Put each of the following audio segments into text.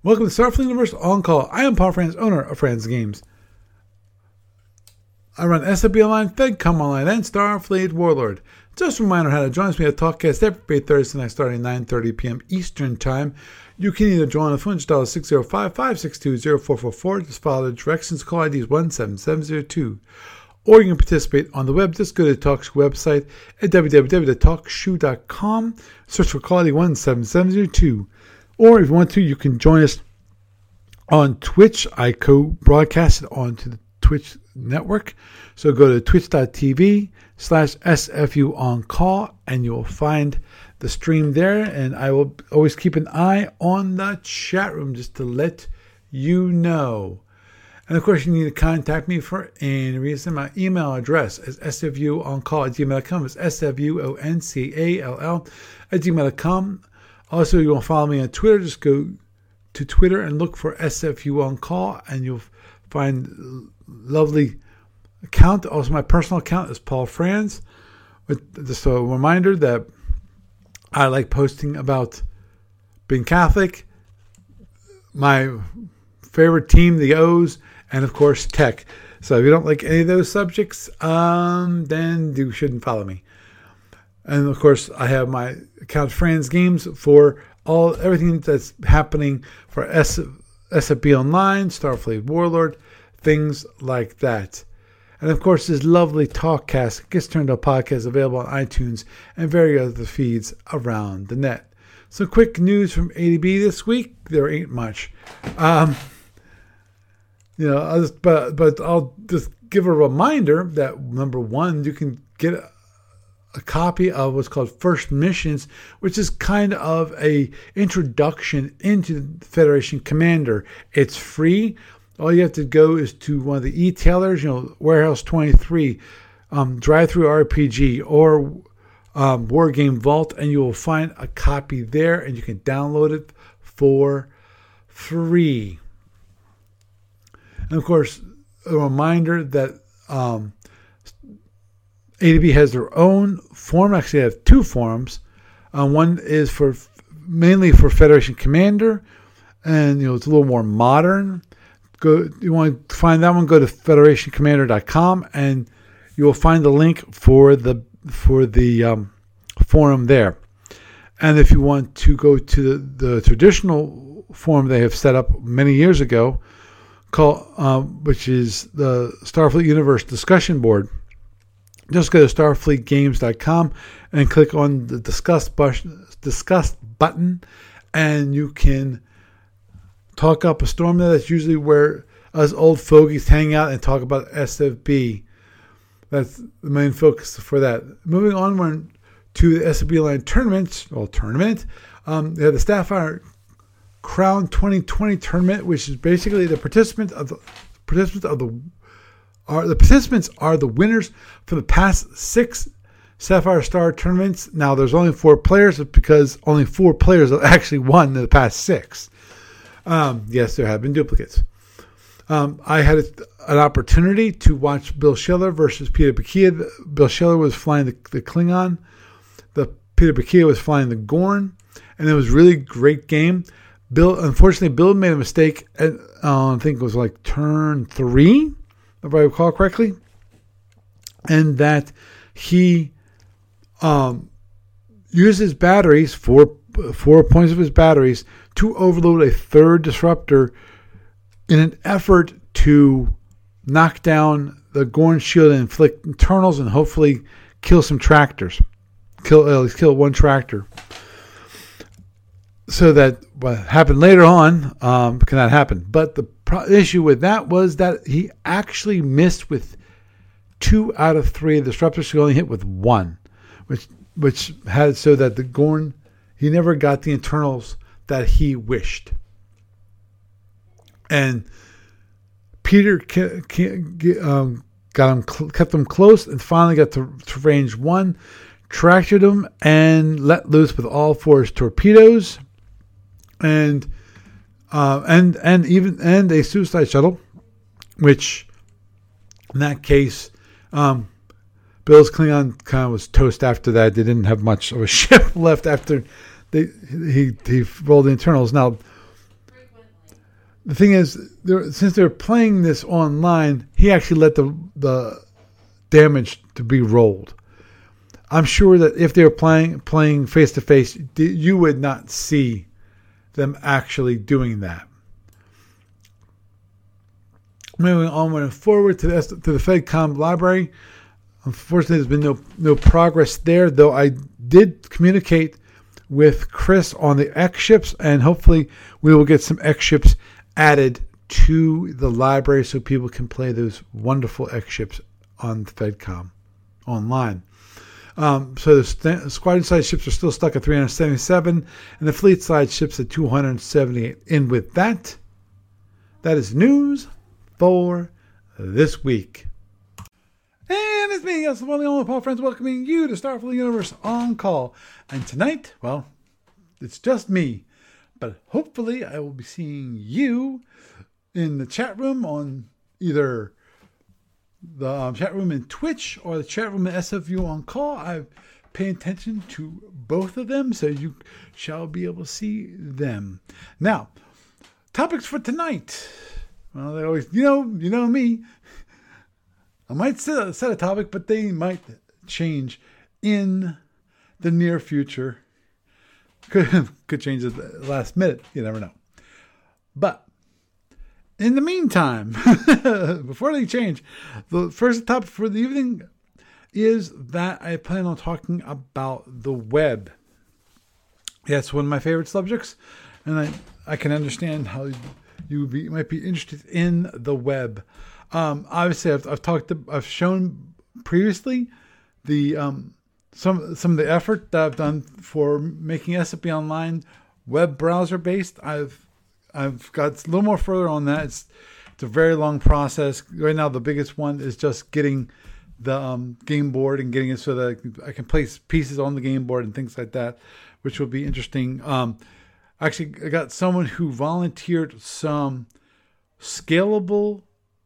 Welcome to Starfleet Universe On Call. I am Paul Franz, owner of Franz Games. I run SFB Online, FedCom Online, and Starfleet Warlord. Just a reminder how to join us. We have TalkCast every Thursday night starting at 9:30 p.m. Eastern Time. You can either join the phone, dial 605-562-0444. Just follow the directions. Call ID is 17702. Or you can participate on the web. Just go to the TalkShoe website at www.talkshoe.com. Search for call ID 17702. Or if you want to, you can join us on Twitch. I co-broadcast it onto the Twitch network. So go to twitch.tv/SFU on call and you'll find the stream there. And I will always keep an eye on the chat room just to let you know. And of course, you need to contact me for any reason. My email address is sfuoncall@gmail.com. It's sfuoncall@gmail.com. Also, you want to follow me on Twitter. Just go to Twitter and look for SFU on Call, and you'll find a lovely account. Also, my personal account is Paul Franz. With just a reminder that I like posting about being Catholic, my favorite team, the O's, and of course, tech. So if you don't like any of those subjects, then you shouldn't follow me. And of course, I have my account Franz Games for everything that's happening for SFB Online, Starfleet Warlord, things like that. And of course, this lovely TalkCast gets turned to a podcast available on iTunes and various other feeds around the net. So quick news from ADB this week. There ain't much. I'll just give a reminder that number one, you can get a copy of what's called First Missions, which is kind of a introduction into Federation Commander. It's free. All you have to go is to one of the e-tailers, Warehouse 23, Drive-Thru RPG, or War Game Vault, and you will find a copy there, and you can download it for free. And of course, a reminder that ADB has their own forum. Actually, they have two forums. One is mainly for Federation Commander, and it's a little more modern. You want to find that one? Go to federationcommander.com, and you will find the link for the forum there. And if you want to go to the traditional forum they have set up many years ago, which is the Starfleet Universe Discussion Board, just go to starfleetgames.com and click on the discuss button, and you can talk up a storm there. That's usually where us old fogies hang out and talk about SFB. That's the main focus for that. Moving on to the SFB Line tournament. They have the Starfire Crown 2020 tournament, which is basically the participants are the winners for the past 6 Sapphire Star tournaments. Now, there's only 4 players because only 4 players have actually won in the past 6. Yes, there have been duplicates. I had an opportunity to watch Bill Schiller versus Peter Bakia. Bill Schiller was flying the Klingon. Peter Bakia was flying the Gorn. And it was a really great game. Unfortunately, Bill made a mistake at, I think it was like turn 3. If I recall correctly, and that he used his batteries, four points of his batteries, to overload a third disruptor in an effort to knock down the Gorn shield and inflict internals and hopefully kill some tractors. Kill one tractor. So that what happened later on cannot happen. But the issue with that was that he actually missed with 2 out of 3 disruptors. He only hit with 1, which had so that the Gorn, he never got the internals that he wished. And Peter kept them close and finally got to range 1, tractored them, and let loose with all 4 his torpedoes. And a suicide shuttle, which in that case, Bill's Klingon kind of was toast after that. They didn't have much of a ship left after he rolled the internals. Now, the thing is, since they're playing this online, he actually let the damage to be rolled. I'm sure that if they were playing face to face, you would not see them actually doing that. Moving on forward to the FedCom library. Unfortunately, there's been no progress there, though I did communicate with Chris on the X ships, and hopefully we will get some X ships added to the library so people can play those wonderful X ships on FedCom online. So the squadron side ships are still stuck at 377, and the fleet side ships at 278. And with that is news for this week. And it's me, yes, the one and only Paul Friends, welcoming you to Starfleet Universe On Call. And tonight, well, it's just me. But hopefully I will be seeing you in the chat room on either the chat room in Twitch or the chat room in SFU On Call. I pay attention to both of them, so you shall be able to see them. Now, topics for tonight. Well, they always, you know me. I might set a topic, but they might change in the near future. Could change at the last minute. You never know. But in the meantime, before they change, the first topic for the evening is that I plan on talking about the web. That's one of my favorite subjects, and I can understand how you might be interested in the web. Obviously, I've shown previously the some of the effort that I've done for making SFB Online web browser based. I've got a little more further on that. It's a very long process. Right now, the biggest one is just getting the game board and getting it so that I can place pieces on the game board and things like that, which will be interesting. Actually, I got someone who volunteered some scalable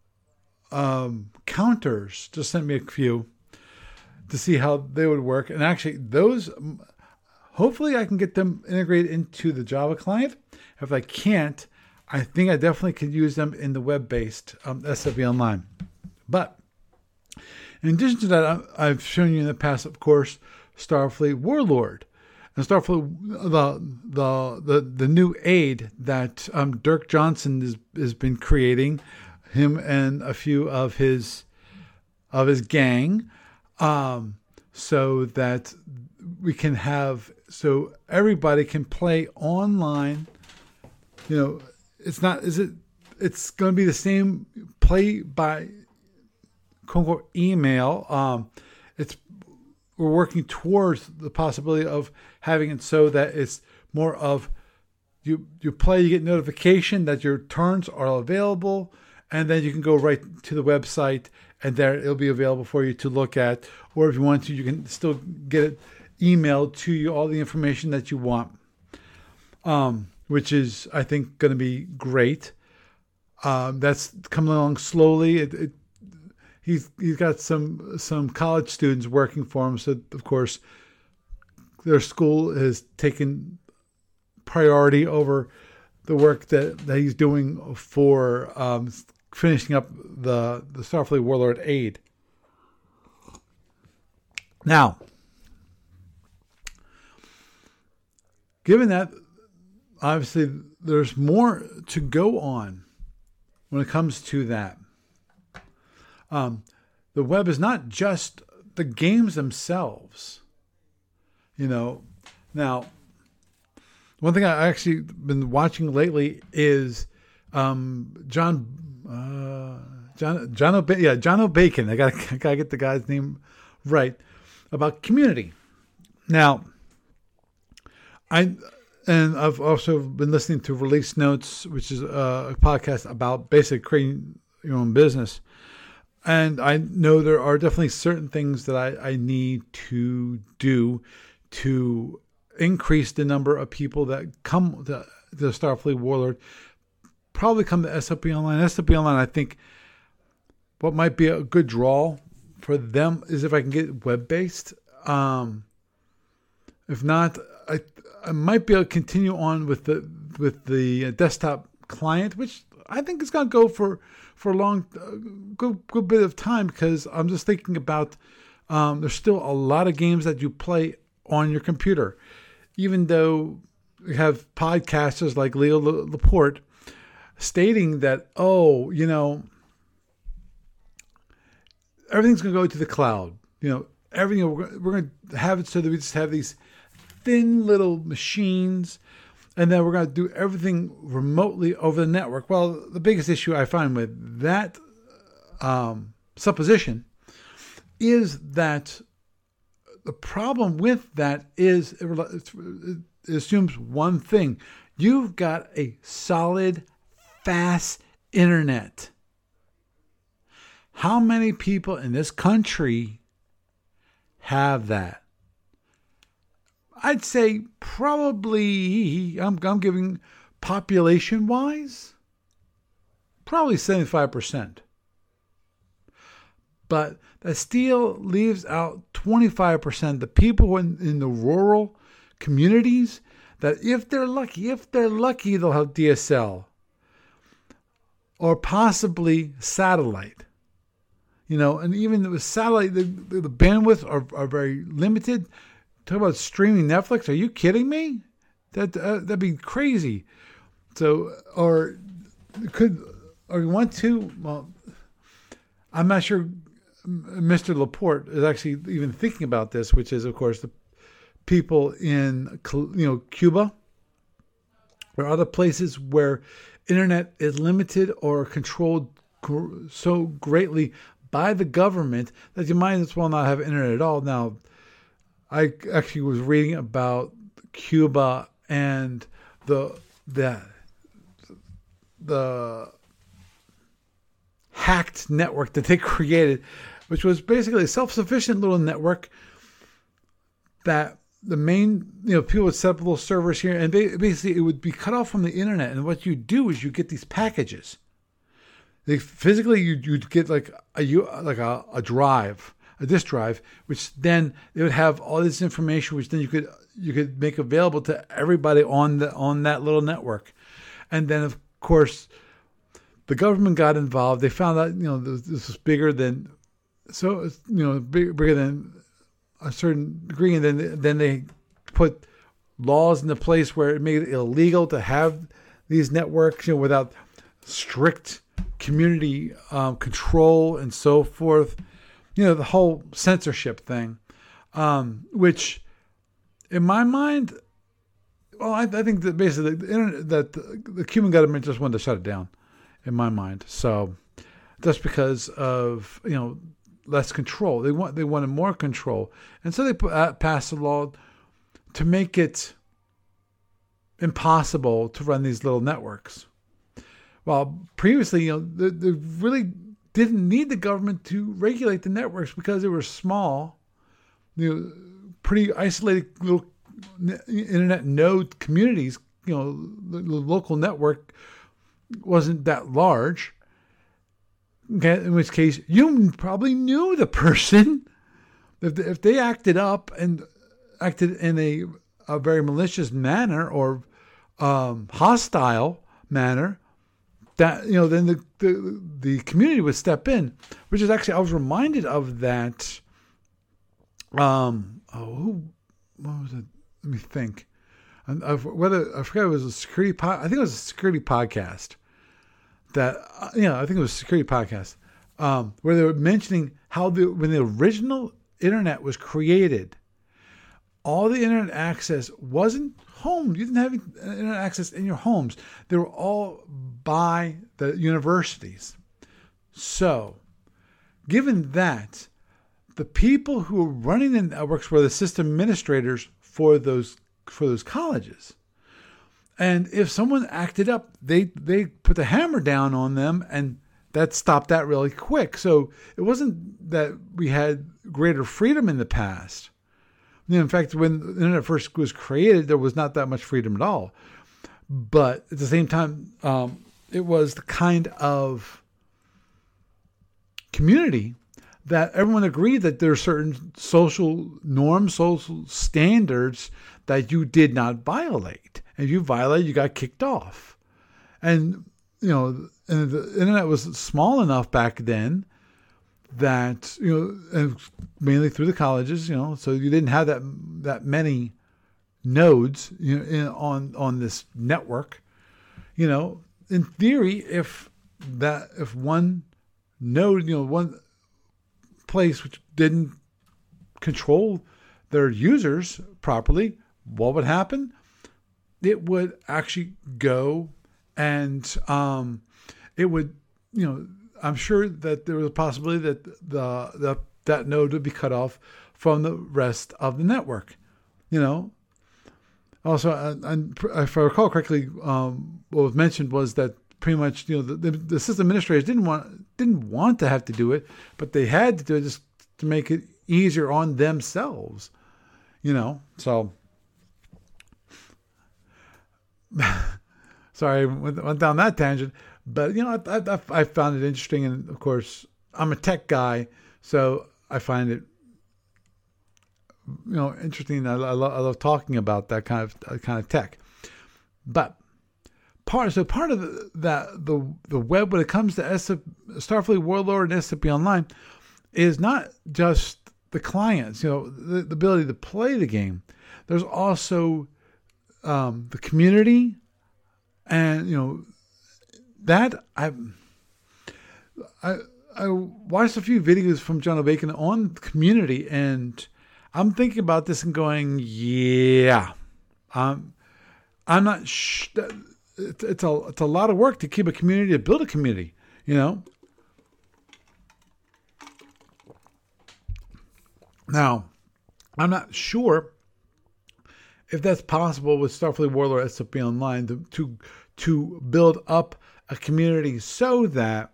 counters, just sent me a few to see how they would work. And actually, those, hopefully I can get them integrated into the Java client. If I can't, I think I definitely could use them in the web-based SFB Online. But in addition to that, I've shown you in the past, of course, Starfleet Warlord. And Starfleet, the new aid that Dirk Johnson has been creating, him and a few of his gang, so that we can have, so everybody can play online. It's going to be the same play by quote unquote email. We're working towards the possibility of having it so that it's more of you play, you get notification that your turns are available, and then you can go right to the website, and there it'll be available for you to look at. Or if you want to, you can still get it emailed to you, all the information that you want, which is, I think, going to be great. That's coming along slowly. He's got some college students working for him, so of course their school has taken priority over the work that he's doing for finishing up the Starfleet Warlord aid. Now, given that, obviously there's more to go on when it comes to that. The web is not just the games themselves. Now, one thing I actually been watching lately is John O'Bacon. I gotta get the guy's name right, about Community. Now, I've also been listening to Release Notes, which is a podcast about basically creating your own business. And I know there are definitely certain things that I need to do to increase the number of people that come to the Starfleet Warlord, probably come to SFB Online. SFB Online, I think, what might be a good draw for them is if I can get web-based. If not, I might be able to continue on with the desktop client, which I think is going to go for a long, good bit of time, because I'm just thinking about there's still a lot of games that you play on your computer, even though you have podcasters like Leo Laporte stating that, everything's going to go to the cloud. Everything, we're going to have it so that we just have these thin little machines, and then we're going to do everything remotely over the network. Well, the biggest issue I find with that supposition is that the problem with that is it assumes one thing. You've got a solid, fast internet. How many people in this country have that? I'd say probably, I'm giving population-wise, probably 75%. But that still leaves out 25%, the people in the rural communities, that if they're lucky, they'll have DSL or possibly satellite. And even with satellite, the bandwidth are very limited. Talk about streaming Netflix. Are you kidding me? That'd be crazy. So, or you want to? Well, I'm not sure Mr. Laporte is actually even thinking about this, which is, of course, the people in Cuba or other places where internet is limited or controlled so greatly by the government that you might as well not have internet at all. Now, I actually was reading about Cuba and the hacked network that they created, which was basically a self-sufficient little network that the main, people would set up little servers here, and basically it would be cut off from the internet. And what you do is you get these packages. Physically, you'd get like a drive, a disk drive, which then it would have all this information, which then you could make available to everybody on that little network. And then, of course, the government got involved. They found out this was bigger than bigger than a certain degree, and then they put laws into place where it made it illegal to have these networks, without strict community control and so forth. The whole censorship thing, which, in my mind, well, I think that basically the internet, that the Cuban government just wanted to shut it down, in my mind. So that's because of less control. They wanted more control, and so they passed a law to make it impossible to run these little networks. Well, previously, they really didn't need the government to regulate the networks because they were small, pretty isolated little internet node communities. The local network wasn't that large. Okay, in which case you probably knew the person. If they acted up and acted in a very malicious manner or hostile manner, that then the community would step in, which is actually, I was reminded of that. What was it? Let me think. I forgot it was a security I think it was a security podcast. I think it was a security podcast where they were mentioning how when the original internet was created, all the internet access wasn't home. You didn't have internet access in your homes. They were all by the universities. So, given that, the people who were running the networks were the system administrators for those colleges. And if someone acted up, they put the hammer down on them, and that stopped that really quick. So it wasn't that we had greater freedom in the past. In fact, when the internet first was created, there was not that much freedom at all. But at the same time, it was the kind of community that everyone agreed that there are certain social norms, social standards that you did not violate. And if you violated, you got kicked off. And, and the internet was small enough back then that, and mainly through the colleges, so you didn't have that many nodes, on this network. In theory, if one node, one place which didn't control their users properly, what would happen? It would actually go and it would, I'm sure that there was a possibility that that node would be cut off from the rest of the network. Also, if I recall correctly, what was mentioned was that pretty much, the system administrators didn't want to have to do it, but they had to do it just to make it easier on themselves. So. Sorry, I went down that tangent, but I found it interesting, and of course, I'm a tech guy, so I find it interesting. I love talking about that kind of tech. But part of the web when it comes to Starfleet Warlord and SFP Online is not just the clients, the ability to play the game. There's also the community, and that I watched a few videos from John O'Bacon on the community, and I'm thinking about this and going, yeah, I'm not. It's a lot of work to keep a community, to build a community. Now, I'm not sure if that's possible with Starfleet Warlord SFP Online to build up a community so that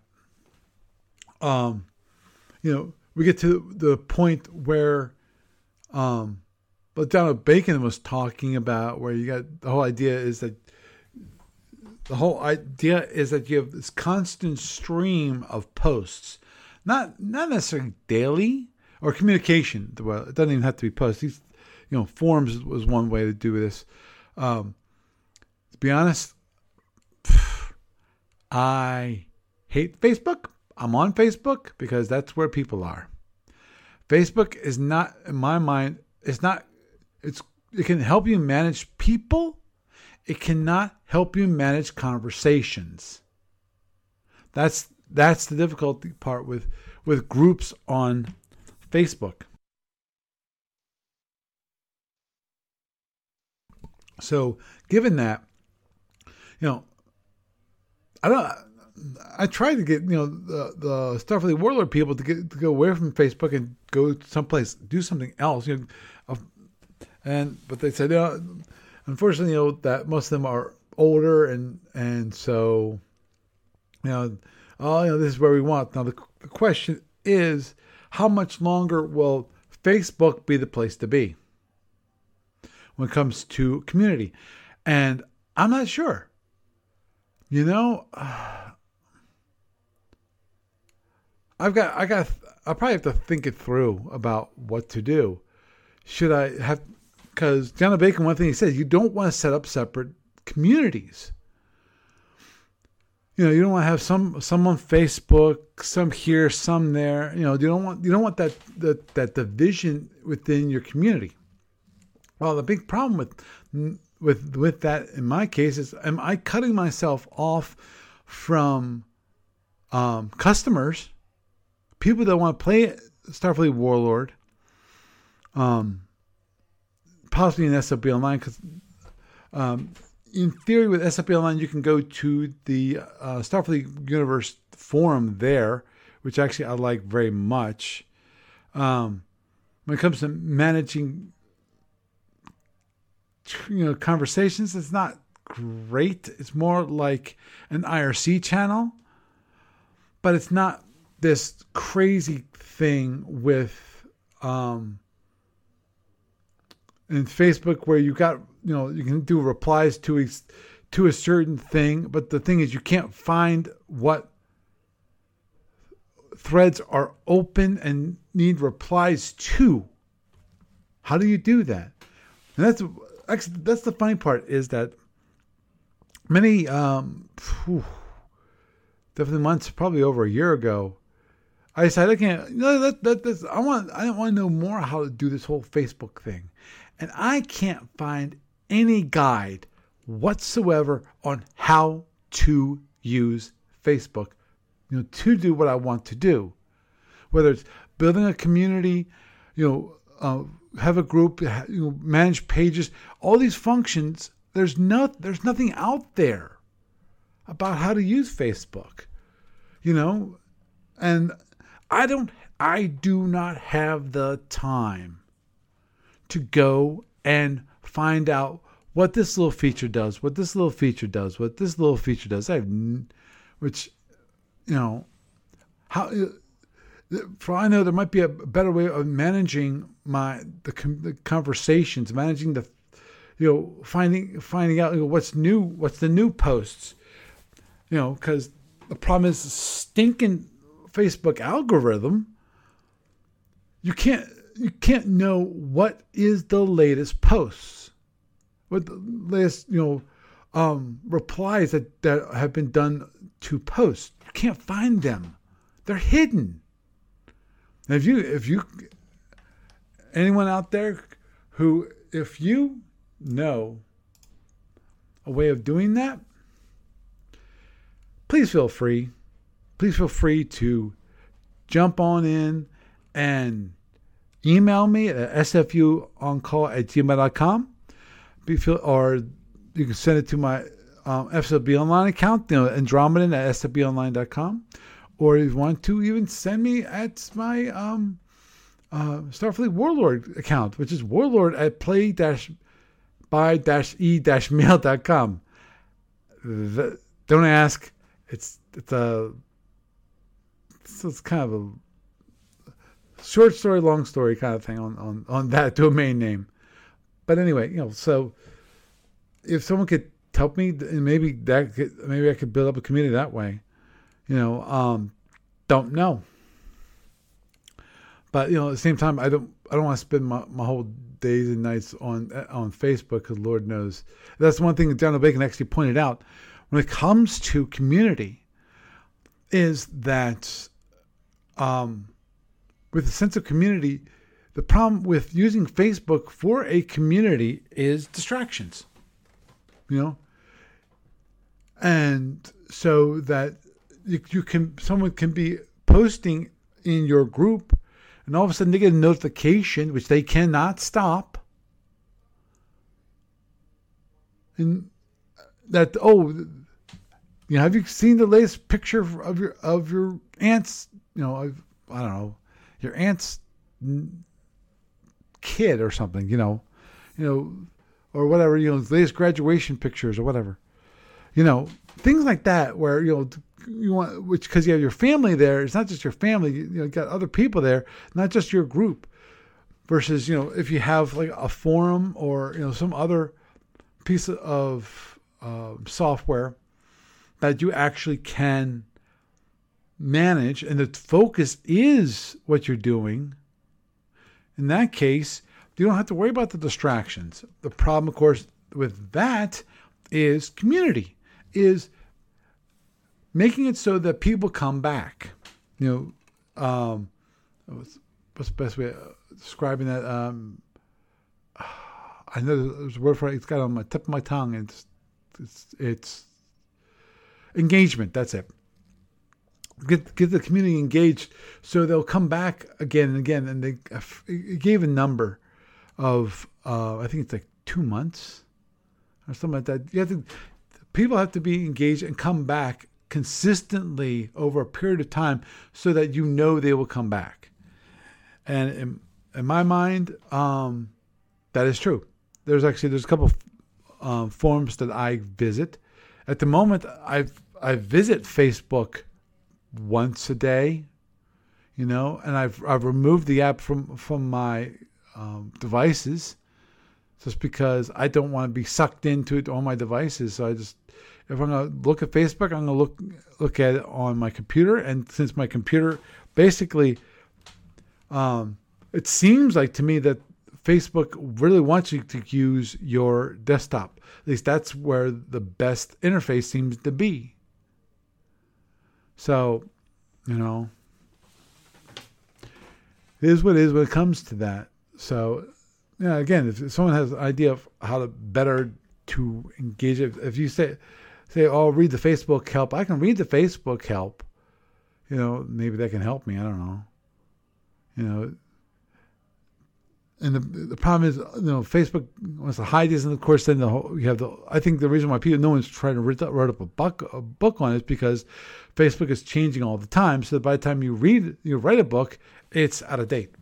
we get to the point where what John O'Bacon was talking about, where you got the whole idea is that you have this constant stream of posts, not necessarily daily or communication. Well, it doesn't even have to be posts. Forums was one way to do this. To be honest, I hate Facebook. I'm on Facebook because that's where people are. Facebook is not, in my mind, it can help you manage people. It cannot help you manage conversations. That's the difficulty part with groups on Facebook. So, given that, I tried to get the Starfleet Warlord people to go away from Facebook and go someplace, do something else. But they said, unfortunately, that most of them are older, and so this is where we want. Now the question is, how much longer will Facebook be the place to be when it comes to community? And I'm not sure. I'll probably have to think it through about what to do. Should I have, because John O'Bacon, one thing he says, you don't want to set up separate communities. You don't want to have some on Facebook, some here, some there. You don't want that division within your community. Well, the big problem with that in my case is, am I cutting myself off from customers, people that want to play Starfleet Warlord, possibly in SFP Online, because in theory with SFP Online you can go to the Starfleet Universe forum there, which actually I like very much. When it comes to managing conversations, it's not great. It's more like an IRC channel, but it's not this crazy thing with in Facebook where you got you can do replies to a certain thing, but the thing is you can't find what threads are open and need replies to. How do you do that? And that's the funny part, is that many, definitely months, probably over a year ago, I decided I can't. I don't want to know more how to do this whole Facebook thing, and I can't find any guide whatsoever on how to use Facebook, to do what I want to do. Whether it's building a community, have a group, manage pages, all these functions. There's nothing out there about how to use Facebook, and I do not have the time to go and find out what this little feature does, what this little feature does, what this little feature does. How, for all I know, there might be a better way of managing the conversations, managing the, finding out what's new, what's the new posts, because the problem is stinking Facebook algorithm. You can't know what is the latest posts, what the latest replies that have been done to posts. You can't find them; they're hidden. And if you anyone out there who, if you know a way of doing that, please feel free. Please feel free to jump on in and email me at sfuoncall@gmail.com. Or you can send it to my FSB Online account, Andromedan@sfbonline.com. Or if you want to, even send me at my Starfleet Warlord account, which is warlord@play-by-e-mail.com. Don't ask. It's kind of a short story, long story kind of thing on that domain name. But anyway, so if someone could help me, and maybe I could build up a community that way. Don't know. But at the same time, I don't want to spend my whole days and nights on Facebook, because Lord knows that's one thing that Donald Bacon actually pointed out when it comes to community, is that with a sense of community, the problem with using Facebook for a community is distractions. And so that someone can be posting in your group, and all of a sudden they get a notification which they cannot stop, and that have you seen the latest picture of your aunt's I don't know, your aunt's kid or something, or whatever, the latest graduation pictures or whatever, things like that, where you want, which, because you have your family there, it's not just your family, you got other people there, not just your group, versus if you have like a forum or some other piece of software that you actually can manage, and the focus is what you're doing. In that case, you don't have to worry about the distractions. The problem, of course, with that is community, is making it so that people come back. What's the best way of describing that? I know there's a word for it. It's got on my tip of my tongue. It's engagement. That's it. Get the community engaged, so they'll come back again and again. And they gave a number of I think it's like 2 months or something like that. People have to be engaged and come back consistently over a period of time, so that they will come back. And in my mind, that is true. There's a couple forums that I visit. At the moment, I visit Facebook once a day, and I've removed the app from my devices, just because I don't want to be sucked into it on my devices. So if I'm going to look at Facebook, I'm going to look at it on my computer. And since my computer basically, it seems like to me that Facebook really wants you to use your desktop. At least that's where the best interface seems to be. So, it is what it is when it comes to that. So, again, if someone has an idea of how to better to engage it, if you say, oh, read the Facebook help, I can read the Facebook help. Maybe that can help me. I don't know. And the problem is, Facebook wants to hide this, and of course, then I think the reason why no one's trying to write up a book on it is because Facebook is changing all the time. So by the time you write a book, it's out of date.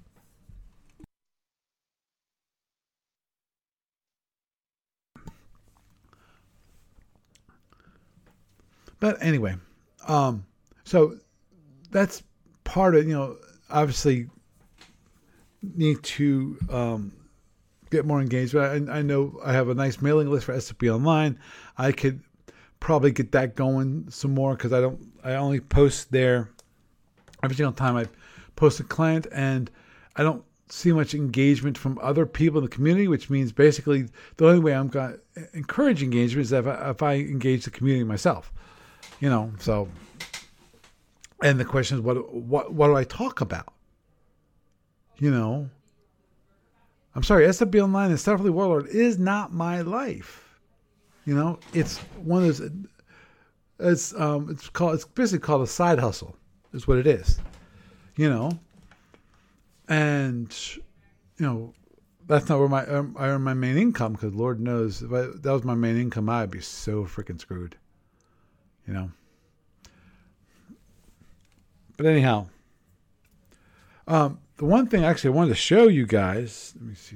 But anyway, so that's part of, obviously need to get more engaged. I know I have a nice mailing list for SFB Online. I could probably get that going some more because I only post there every single time I post a client, and I don't see much engagement from other people in the community, which means basically the only way I'm going to encourage engagement is if I engage the community myself. So, and the question is, what do I talk about? I'm sorry, SFB Online and Starfleet Warlord is not my life. It's one of those. It's basically called a side hustle. Is what it is. And that's not where I earn my main income, because Lord knows if that was my main income, I'd be so freaking screwed. But anyhow, the one thing actually I wanted to show you guys, let me see,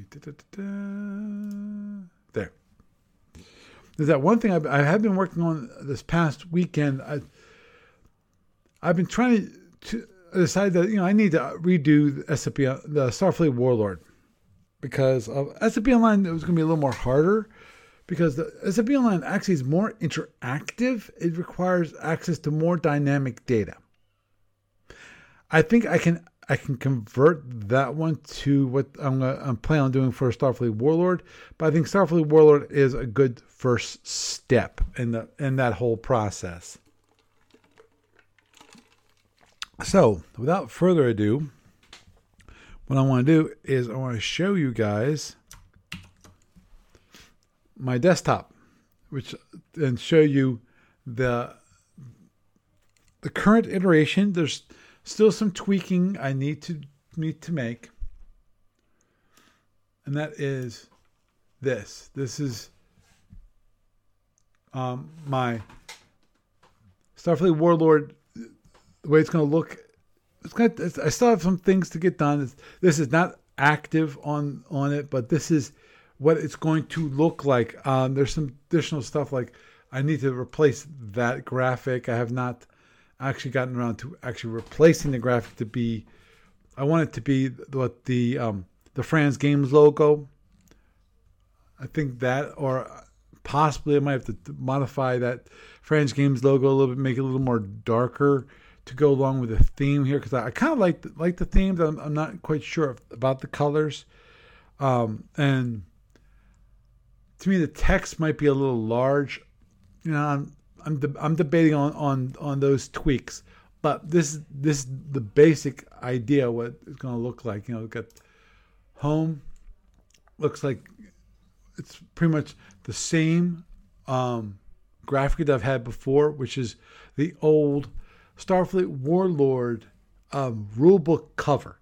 there. There's that one thing I have been working on this past weekend. I've been trying to decide that I need to redo the Starfleet Warlord, because of SFB Online it was going to be a little more harder, because the SFB Online actually is more interactive. It requires access to more dynamic data. I think I can convert that one to what I'm planning on doing for Starfleet Warlord, but I think Starfleet Warlord is a good first step in that whole process. So, without further ado, what I want to do is I want to show you guys my desktop, and show you the current iteration. There's still some tweaking I need to make, and that is this. This is my Starfleet Warlord. The way it's going to look, I still have some things to get done. This is not active on it, but this is what it's going to look like. There's some additional stuff, like I need to replace that graphic. I have not actually gotten around to actually replacing the graphic to be. I want it to be what the Franz Games logo. I think that, or possibly I might have to modify that Franz Games logo a little bit, make it a little more darker to go along with the theme here, because I kind of like the theme, but I'm not quite sure about the colors. And to me, the text might be a little large. I'm debating on those tweaks, but this is the basic idea what it's going to look like. We've got home, looks like it's pretty much the same graphic that I've had before, which is the old Starfleet Warlord rulebook cover.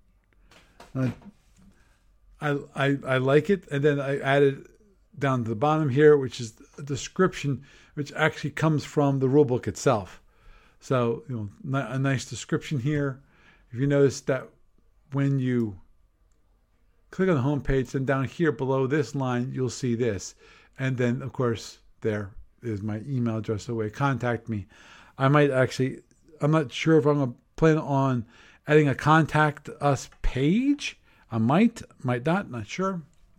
I like it, and then I added down to the bottom here, which is a description, which actually comes from the rulebook itself. So a nice description here. If you notice that when you click on the home page, then down here below this line, you'll see this, and then of course there is my email address, the way to contact me. I'm not sure if I'm going to plan on adding a contact us page. I might not sure.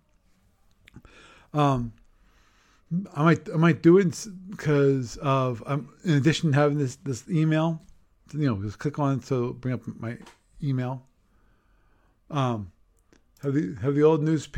I might do it because of in addition to having this email, just click on it to bring up my email. Have have the old news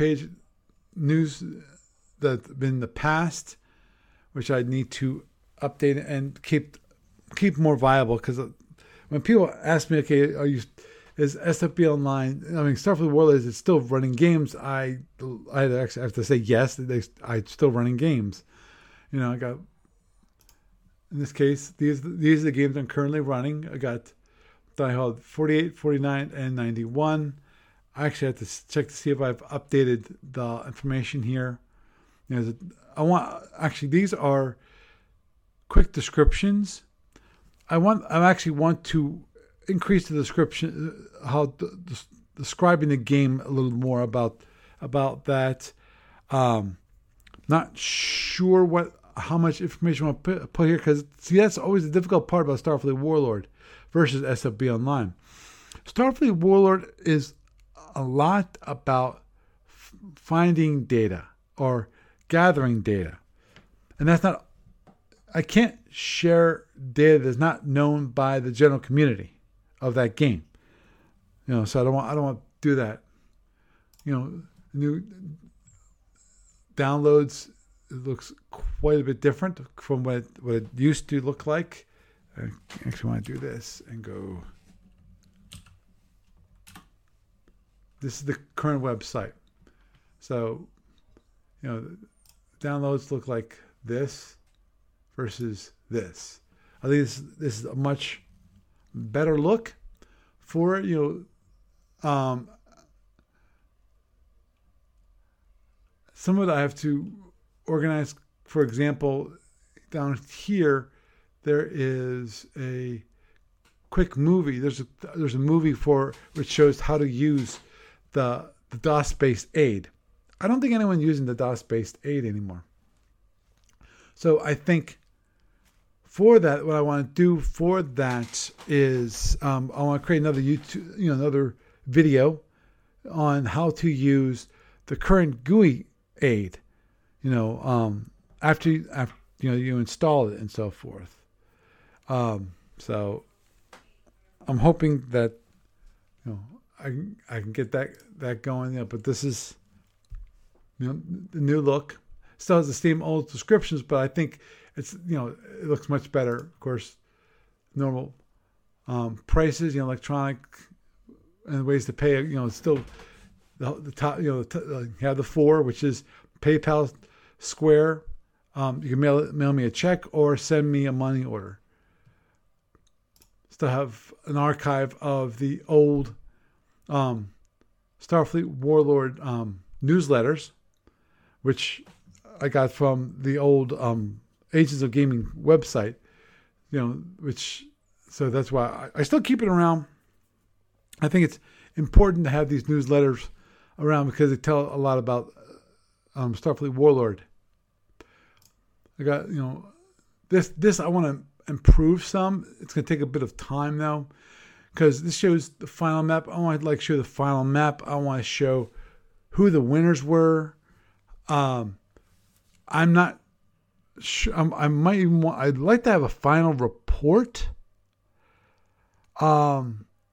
that's been in the past, which I need to update and keep more viable. Because when people ask me, okay, is SFB Online? I mean, Starfleet Warlords is still running games. I actually have to say yes. I'm still running games. I got, in this case, these are the games I'm currently running. I got Die Hard 48, 49, and 91. I actually have to check to see if I've updated the information here. These are quick descriptions. I actually want to increase the description, describing the game a little more about that. Not sure how much information I want to put here, because that's always the difficult part about Starfleet Warlord versus SFB Online. Starfleet Warlord is a lot about finding data or gathering data, and that's not. I can't share data that's not known by the general community of that game. So I don't want to do that. New downloads, it looks quite a bit different from what it used to look like. I actually want to do this and go. This is the current website. So, downloads look like this versus this. I think this is a much better look for it. Some of it I have to organize. For example, down here there is a quick movie. There's a movie which shows how to use the DOS-based aid. I don't think anyone's using the DOS-based aid anymore. So I think for that, what I want to do for that is I want to create another YouTube, another video on how to use the current GUI aid. After you install it and so forth. So I'm hoping that I can get that going. But this is the new look. Still has the same old descriptions, but I think it's it looks much better. Of course, normal prices, electronic and ways to pay. It's still the top. You have the 4, which is PayPal, Square. You can mail me a check or send me a money order. Still have an archive of the old Starfleet Warlord newsletters, which I got from the old Agents of Gaming website. So that's why I still keep it around. I think it's important to have these newsletters around because they tell a lot about Starfleet Warlord. I got, this I want to improve some. It's going to take a bit of time though, because this shows the final map. I want to show the final map. I want to show who the winners were. I'm not sure. I might even want. I'd like to have a final report. I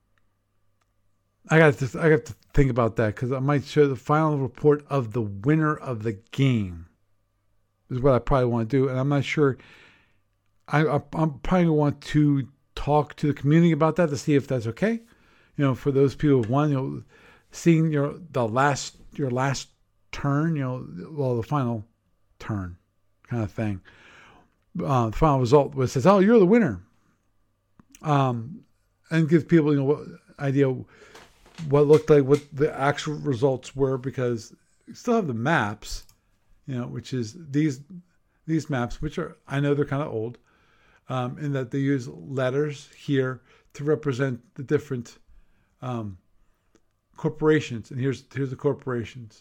have to think about that because I might show the final report of the winner of the game. Is what I probably want to do, and I'm not sure. I'm probably going to want to talk to the community about that to see if that's okay. For those people who won, seeing your last turn, the final turn kind of thing. The final result was says, "Oh, you're the winner," and gives people what idea what looked like, what the actual results were, because you still have the maps, which is these maps, which are, I know they're kind of old, in that they use letters here to represent the different corporations. And here's the corporations.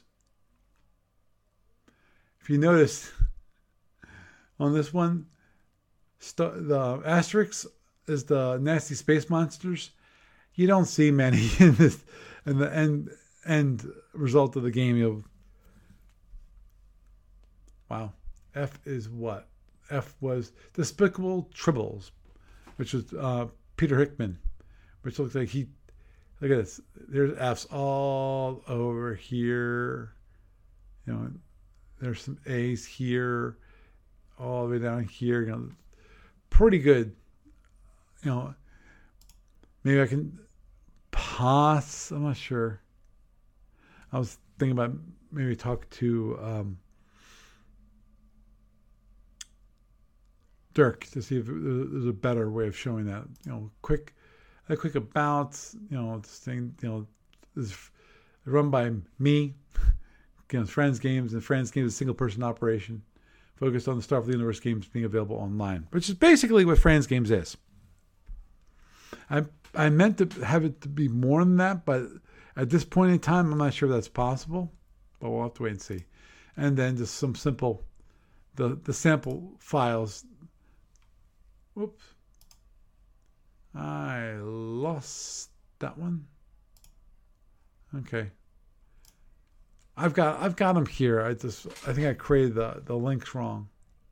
If you notice on this one, the asterisk is the nasty space monsters. You don't see many in the end result of the game. Wow. F is what? F was Despicable Tribbles, which was Peter Hickman, which looks like he Look at this. There's F's all over here. There's some A's here, all the way down here. Pretty good. Maybe I can pass. I'm not sure. I was thinking about maybe talk to Dirk to see if there's a better way of showing that. Quick about. This thing. Is run by me. Friends Games, and Friends Games is a single-person operation focused on the Starfleet Universe games being available online, which is basically what Friends Games is. I meant to have it to be more than that, but at this point in time, I'm not sure that's possible. But we'll have to wait and see. And then just some simple, the sample files. Whoops, I lost that one. Okay. I've got them here. I think I created the links wrong.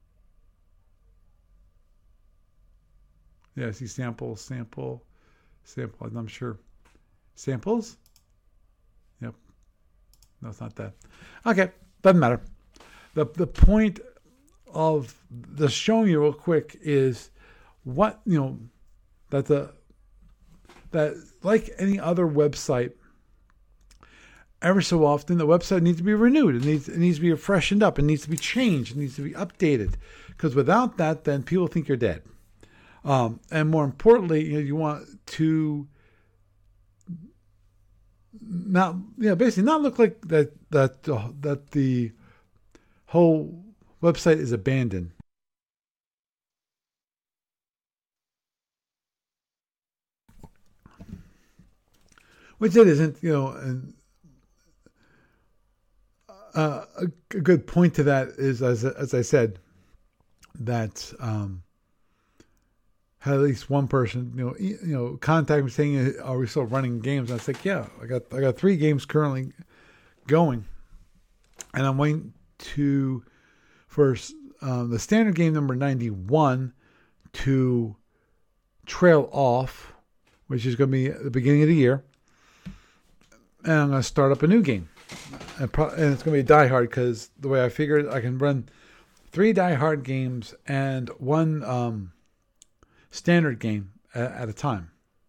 Yeah, see sample. I'm sure. Samples? Yep. No, it's not that. Okay, doesn't matter. The point of the showing you real quick is what that like any other website. Every so often, the website needs to be renewed. It needs to be freshened up. It needs to be changed. It needs to be updated. Because without that, then people think you're dead. And more importantly, you want to basically not look like that the whole website is abandoned. Which it isn't, and a good point to that is, as I said, that had at least one person, contact me saying, "Are we still running games?" And I was like, "Yeah, I got 3 games currently going, and I'm waiting for the standard game number 91 to trail off, which is going to be at the beginning of the year, and I'm going to start up a new game." And it's going to be Die Hard, because the way I figured, I can run 3 Die Hard games and 1 standard game at a time.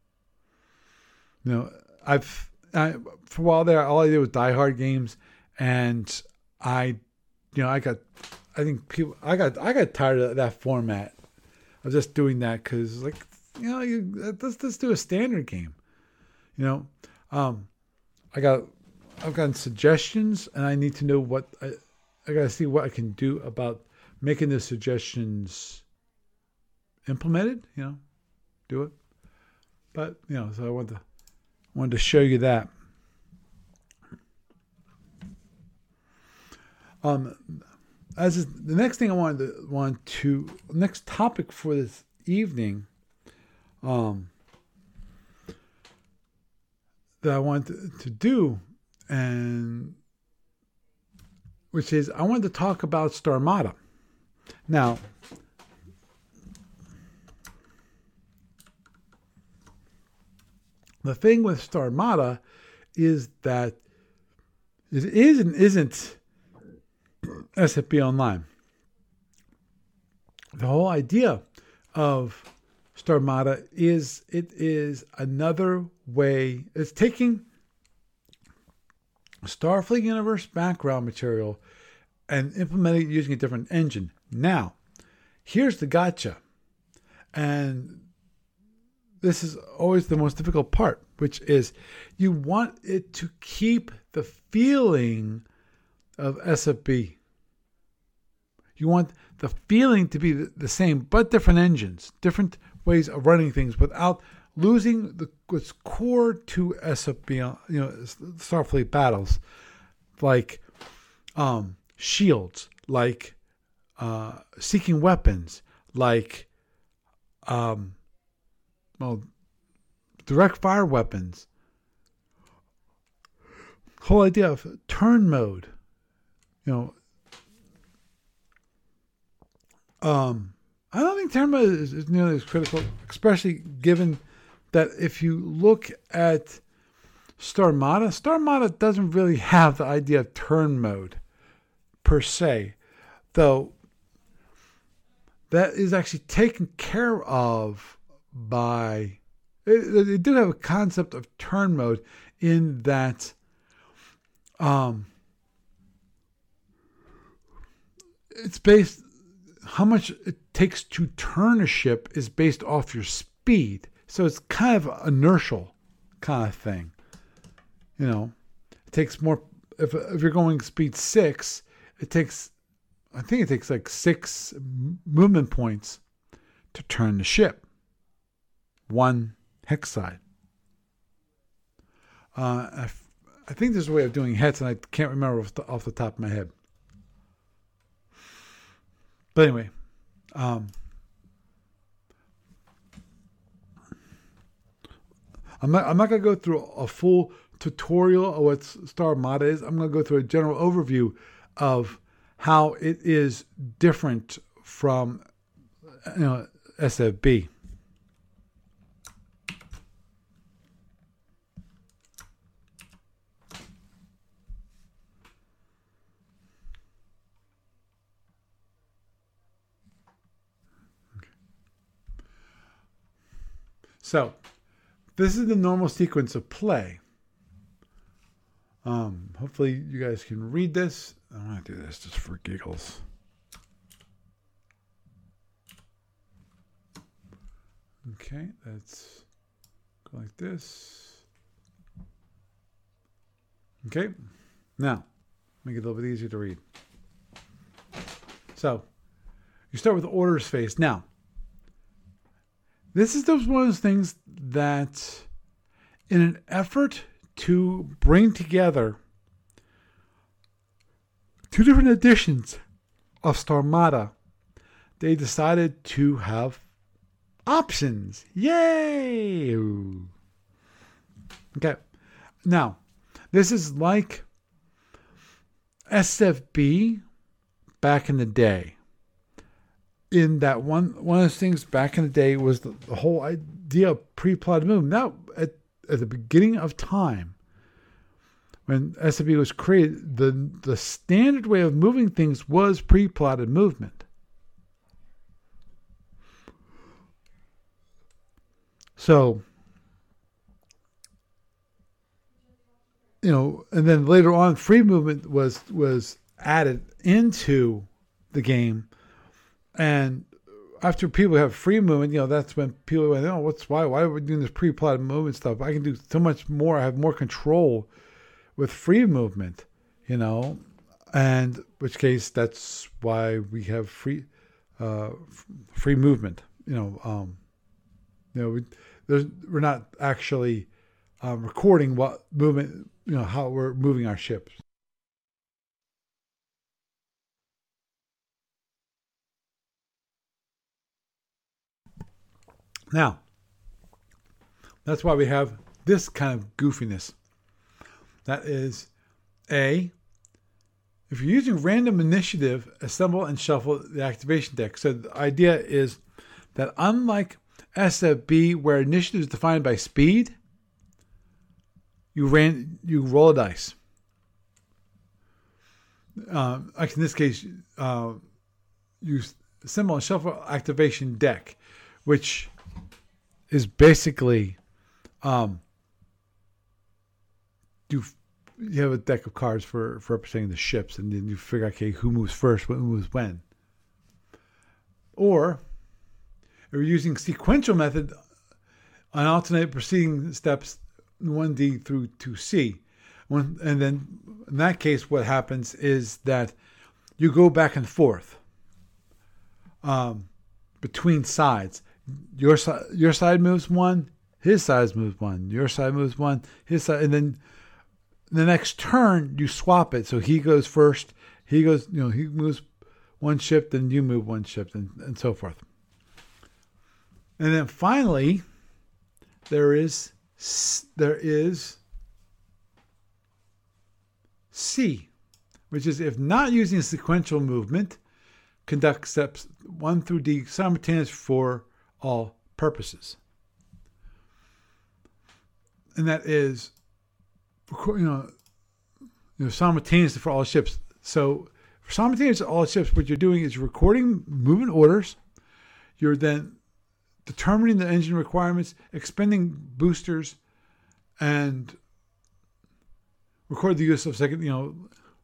For a while there, all I did was Die Hard games, and I got tired of that format of just doing that, because let's do a standard game. I've gotten suggestions, and I need to know what I got to see what I can do about making the suggestions implemented. Do it. But so I wanted to show you that. As the next thing next topic for this evening, that I want to do. And which is, I wanted to talk about Starmada. Now, the thing with Starmada is that it is and isn't SFB Online. The whole idea of Starmada is another way. It's taking Starfleet Universe background material and implementing it using a different engine. Now, here's the gotcha. And this is always the most difficult part, which is you want it to keep the feeling of SFB. You want the feeling to be the same, but different engines, different ways of running things without losing what's core to SFB, Starfleet battles, like shields, like seeking weapons, like direct fire weapons. Whole idea of turn mode, I don't think turn mode is nearly as critical, especially given that if you look at Starmada. Starmada doesn't really have the idea of turn mode per se, though that is actually taken care of by. They do have a concept of turn mode in that it's based. How much it takes to turn a ship is based off your speed. So it's kind of inertial kind of thing. It takes more. If you're going speed 6, I think it takes like 6 movement points to turn the ship. 1 hex side. I think there's a way of doing hex, and I can't remember off the top of my head. But anyway, I'm not going to go through a full tutorial of what Starmada is. I'm going to go through a general overview of how it is different from SFB. So, this is the normal sequence of play. Hopefully you guys can read this. I'm going to do this just for giggles. Okay, let's go like this. Okay, now, make it a little bit easier to read. So, you start with the orders phase. Now, this is one of those things that, in an effort to bring together 2 different editions of Starmada, they decided to have options. Yay! Okay. Now, this is like SFB back in the day. In that one of those things back in the day was the whole idea of pre-plotted movement. Now, at the beginning of time, when SFB was created, the standard way of moving things was pre-plotted movement. So, and then later on, free movement was added into the game. And after people have free movement, that's when people went, why are we doing this pre-plotted movement stuff? I can do so much more. I have more control with free movement, and which case that's why we have free movement. We're not actually recording what movement, how we're moving our ships. Now, that's why we have this kind of goofiness. That is, if you're using random initiative, assemble and shuffle the activation deck. So the idea is that unlike SFB, where initiative is defined by speed, you roll a dice. Like in this case, use assemble and shuffle activation deck, which is basically you have a deck of cards for representing the ships, and then you figure out, okay, who moves first, who moves when. Or if you're using sequential method on alternate proceeding steps 1D through 2C. And then in that case, what happens is that you go back and forth between sides. Your side moves 1, his side moves 1, your side moves 1, his side, and then the next turn you swap it. So he goes first, he moves 1 ship, then you move 1 ship, and so forth. And then finally, there is C, which is if not using sequential movement, conduct steps 1 through D simultaneous for all purposes. And that is simultaneously for all ships. So for simultaneous for all ships, what you're doing is you're recording movement orders. You're then determining the engine requirements, expending boosters, and record the use of secondary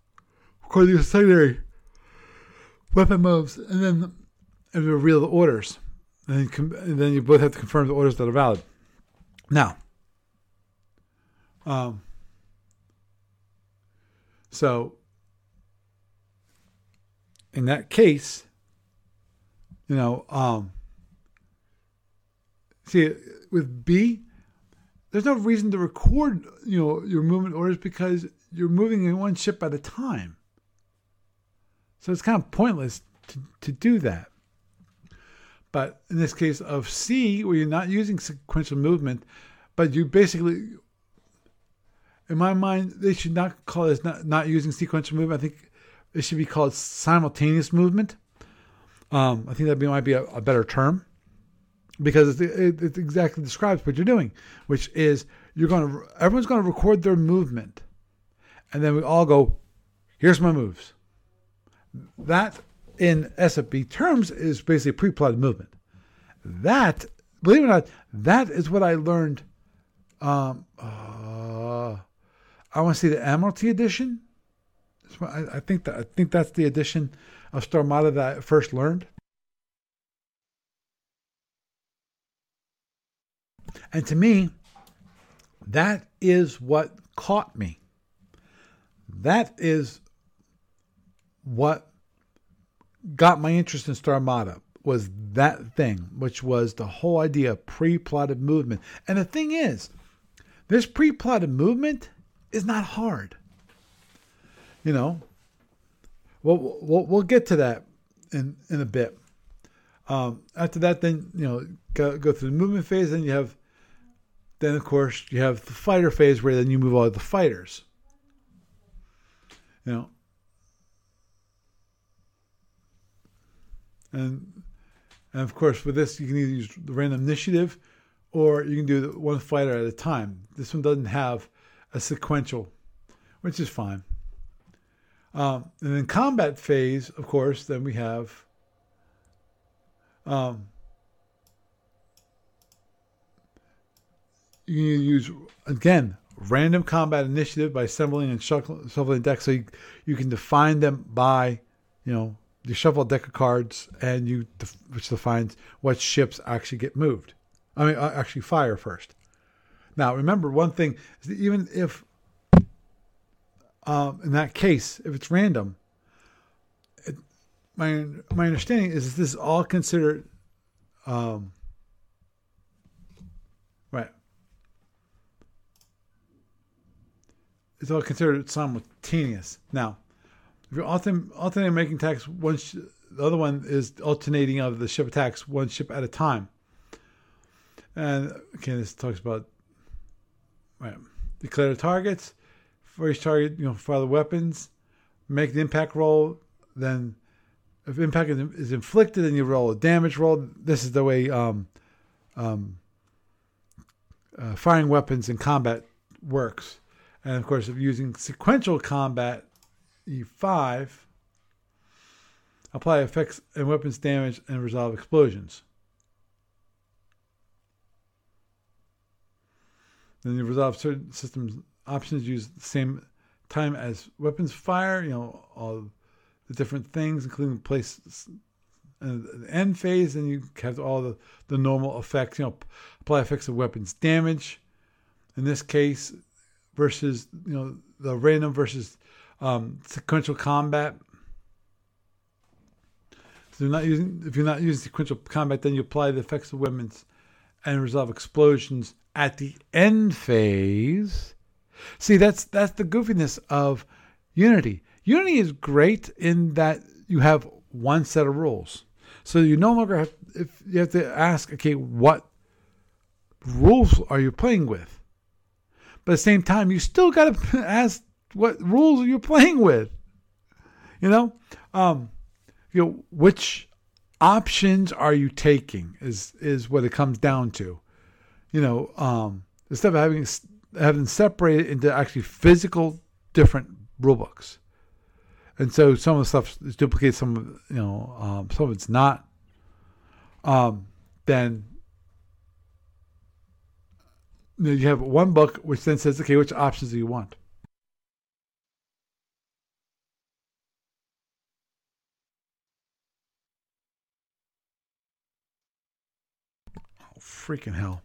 weapon moves, and then reveal the orders. And then you both have to confirm the orders that are valid. Now, so in that case, see, with B, there's no reason to record, your movement orders because you're moving in one ship at a time. So it's kind of pointless to do that. But in this case of C, where you're not using sequential movement, but you basically, in my mind, they should not call this not using sequential movement. I think it should be called simultaneous movement. I think that might be a better term, because it exactly describes what you're doing, which is everyone's going to record their movement, and then we all go, here's my moves. That, in SFB terms, is basically pre-plotted movement. That, believe it or not, that is what I learned. I want to see the Admiralty edition. I think that's the edition of Starmada that I first learned. And to me, that is what caught me. That is what got my interest in Starmada, was that thing, which was the whole idea of pre-plotted movement. And the thing is, this pre-plotted movement is not hard. We'll get to that in a bit. After that, then go through the movement phase. Then of course you have the fighter phase, where then you move all the fighters. And of course, with this, you can either use the random initiative, or you can do one fighter at a time. This one doesn't have a sequential, which is fine. And then combat phase, of course, then we have you can use, again, random combat initiative by assembling and shuffling decks. So you can define them by, you shuffle a deck of cards, and which defines what ships actually get moved. Actually fire first. Now, remember, one thing is that even if, in that case, if it's random, my understanding is this is all considered, right. It's all considered simultaneous. Now, if you're alternating making attacks, the other one is alternating of the ship attacks one ship at a time. And again, this talks about declare the targets for each target. Fire the weapons, make the impact roll. Then, if impact is inflicted, then you roll a damage roll. This is the way firing weapons in combat works. And of course, if using sequential combat, E5, apply effects and weapons damage and resolve explosions. Then you resolve certain systems options, use the same time as weapons fire, all the different things, including place and the end phase, and you have all the normal effects, apply effects of weapons damage. In this case, versus, the random versus sequential combat. So if you're not using sequential combat, then you apply the effects of weapons and resolve explosions at the end phase. See, that's the goofiness of Unity. Unity is great in that you have one set of rules. So you no longer have to ask, okay, what rules are you playing with? But at the same time, you still got to ask what rules are you playing with. Which options are you taking is what it comes down to. Instead of having have them separated into actually physical different rule books. And so some of the stuff is duplicated, some of it's not. Then you have one book which then says, okay, which options do you want? Oh, freaking hell.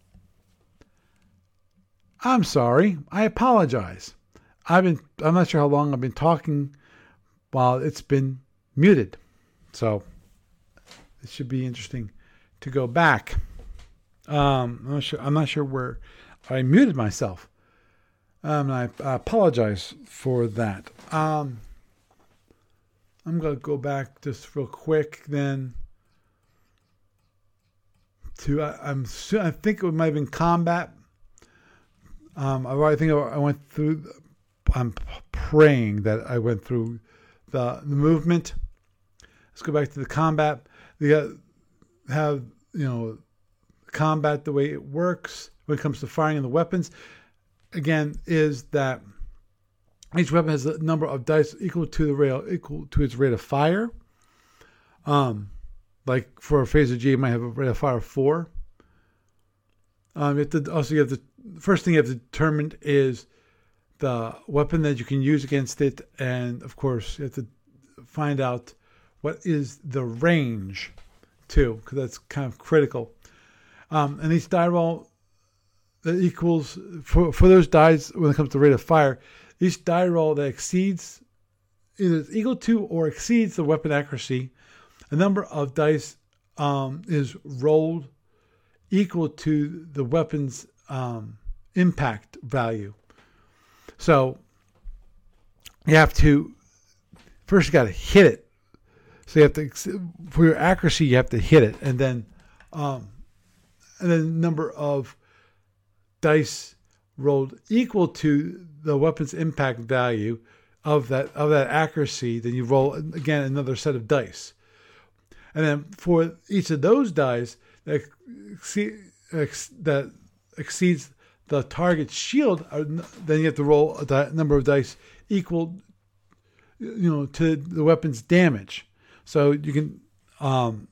I'm sorry. I apologize. I'm not sure how long I've been talking while it's been muted. So it should be interesting to go back. I'm not sure where I muted myself. And I apologize for that. I'm going to go back just real quick then to I think it might have been combat. I think I went through. I'm praying that I went through the movement. Let's go back to the combat. You have combat, the way it works when it comes to firing the weapons. Again, is that each weapon has a number of dice equal to its rate of fire. Like for a phaser G, you might have a rate of fire of 4. The first thing you have to determine is the weapon that you can use against it, and of course you have to find out what is the range too, because that's kind of critical. And each die roll that equals for those dies when it comes to rate of fire, each die roll that exceeds either is equal to or exceeds the weapon accuracy, a number of dice is rolled equal to the weapon's impact value. So you have to first, you got to hit it. So you have to, for your accuracy, you have to hit it, and then number of dice rolled equal to the weapon's impact value of that accuracy. Then you roll again another set of dice, and then for each of those dice that exceeds the target shield, then you have to roll a number of dice equal, to the weapon's damage. So you can and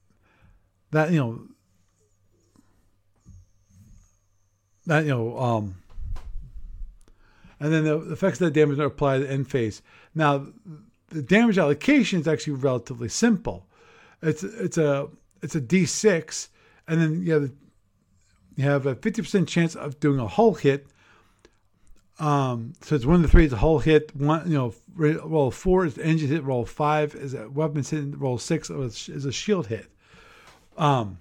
then the effects of that damage are applied at end phase. Now, the damage allocation is actually relatively simple. It's a D6, and then you have a 50% chance of doing a hull hit. So it's 1 to 3 is a hull hit. Roll 4 is the engine hit. Roll 5 is a weapon hit. Roll 6 is a shield hit. I'm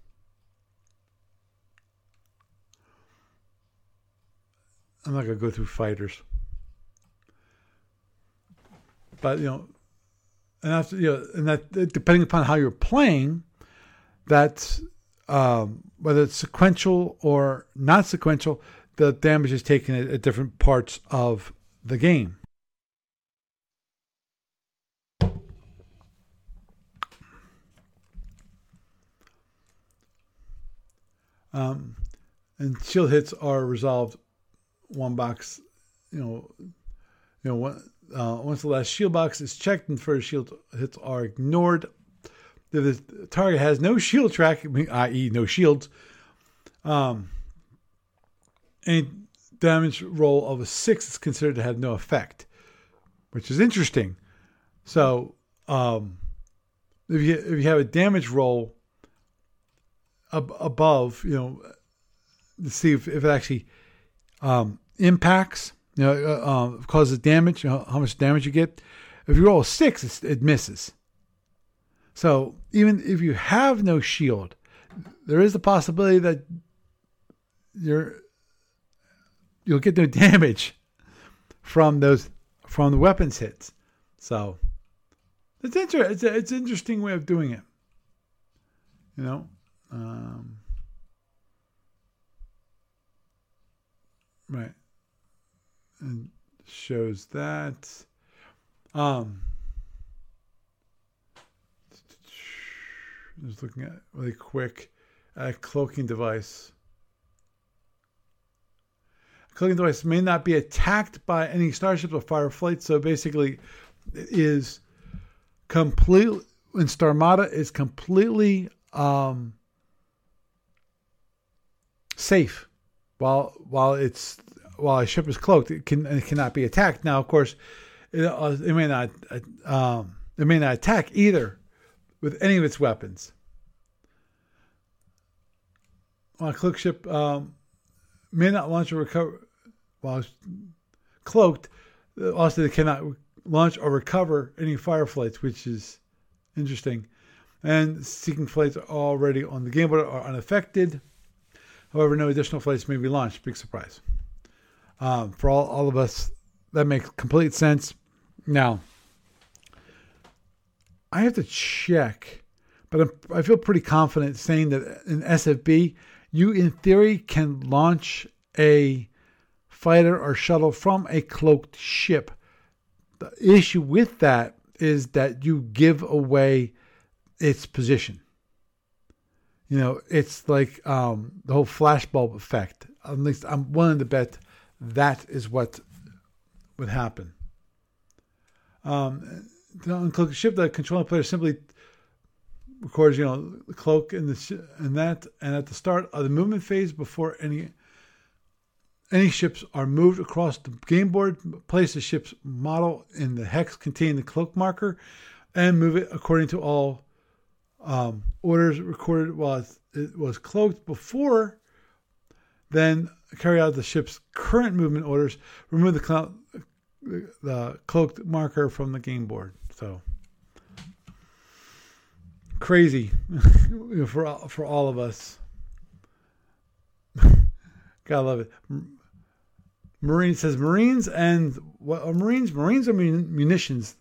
not gonna go through fighters, but and after and that depending upon how you're playing, that's whether it's sequential or not sequential, the damage is taken at different parts of the game. And shield hits are resolved one box. Once the last shield box is checked and further shield hits are ignored. If the target has no shield track, i.e., no shields, any damage roll of a 6 is considered to have no effect, which is interesting. So, if you have a damage roll above, to see if it actually impacts, causes damage, how much damage you get. If you roll a 6, it misses. So even if you have no shield, there is the possibility that you'll get no damage from the weapons hits. So it's interesting. It's an interesting way of doing it. Right, and shows that. Just looking at really quick cloaking device. cloaking device may not be attacked by any starships or fireflights. So basically, it is complete. In Starmada, is completely safe while a ship is cloaked. It cannot be attacked. Now, of course, it may not attack either with any of its weapons. While a cloaked ship may not launch or recover while it's cloaked, also they cannot launch or recover any fireflights, which is interesting. And seeking flights already on the game board are unaffected. However, no additional flights may be launched. Big surprise. For all of us, that makes complete sense. Now, I have to check, but I feel pretty confident saying that in SFB, you in theory can launch a fighter or shuttle from a cloaked ship. The issue with that is that you give away its position. You know, it's like the whole flashbulb effect. At least I'm willing to bet that is what would happen. On cloaked ship, the controlling player simply records, the cloak and that, and at the start of the movement phase, before any ships are moved across the game board, place the ship's model in the hex containing the cloak marker, and move it according to all orders recorded while it was cloaked before. Then carry out the ship's current movement orders. Remove the cloaked marker from the game board. So crazy for all of us. Gotta love it. Marine says Marines and what are Marines? Marines are munitions.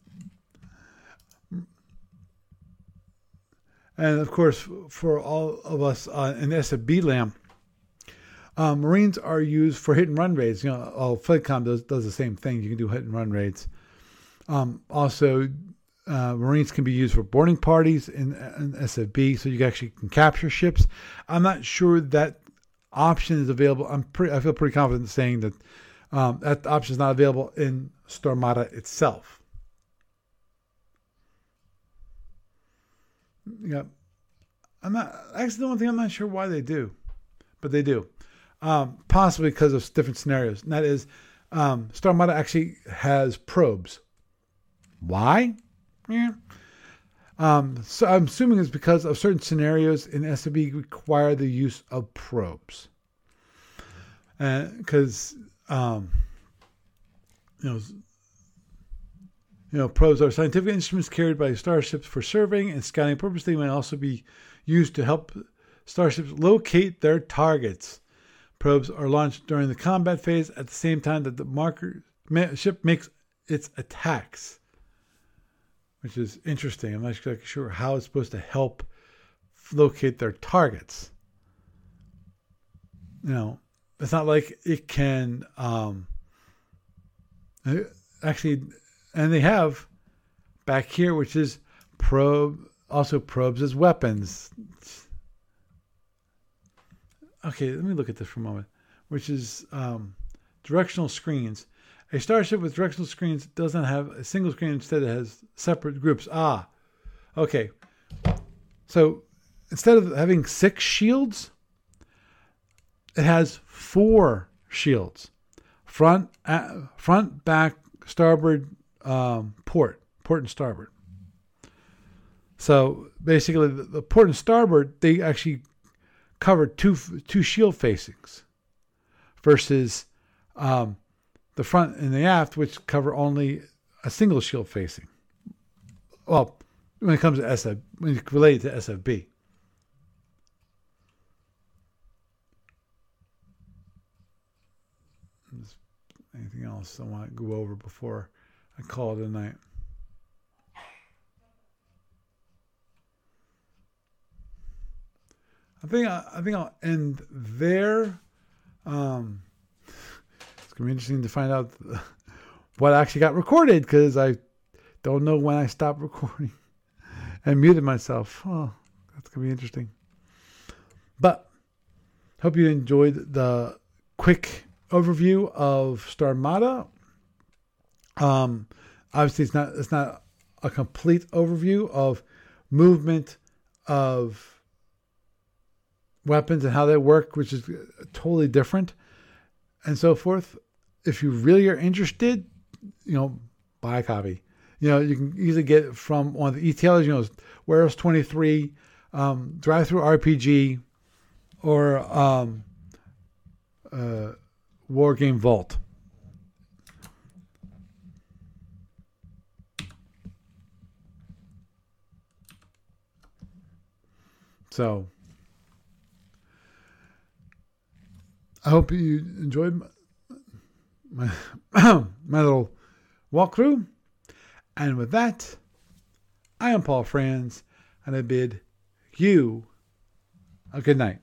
And of course, for all of us in SFB land, Marines are used for hit and run raids. FlightCom does the same thing. You can do hit and run raids. Also, Marines can be used for boarding parties in SFB, so you actually can capture ships. I'm not sure that option is available. I feel pretty confident in saying that that option is not available in Starmada itself. Yeah, I'm not sure why they do, but they do. Possibly because of different scenarios. And that is, Starmada actually has probes. Why? Yeah. So I'm assuming it's because of certain scenarios in SFB require the use of probes. Because, probes are scientific instruments carried by starships for surveying and scouting purposes. They may also be used to help starships locate their targets. Probes are launched during the combat phase at the same time that the ship makes its attacks, which is interesting. I'm not sure how it's supposed to help locate their targets. It's not like it can actually, and they have back here, which is probes as weapons. Okay, let me look at this for a moment, which is directional screens. A starship with directional screens does not have a single screen. Instead, it has separate groups. Okay. So instead of having 6 shields, it has 4 shields. Front, back, starboard, port and starboard. So basically, the port and starboard, they actually cover two shield facings versus the front and the aft, which cover only a single shield facing. Well, when it comes to when it's related to SFB. Anything else I want to go over before I call it a night? I think I'll end there. It's gonna be interesting to find out what actually got recorded, because I don't know when I stopped recording and muted myself. Oh, that's gonna be interesting. But hope you enjoyed the quick overview of Starmada. Obviously, it's not a complete overview of movement of weapons and how they work, which is totally different, and so forth. If you really are interested, buy a copy. You can easily get it from one of the e-tailers, Warehouse 23, Drive-Thru RPG, or War Game Vault. So, I hope you enjoyed my little walkthrough. And with that, I am Paul Franz, and I bid you a good night.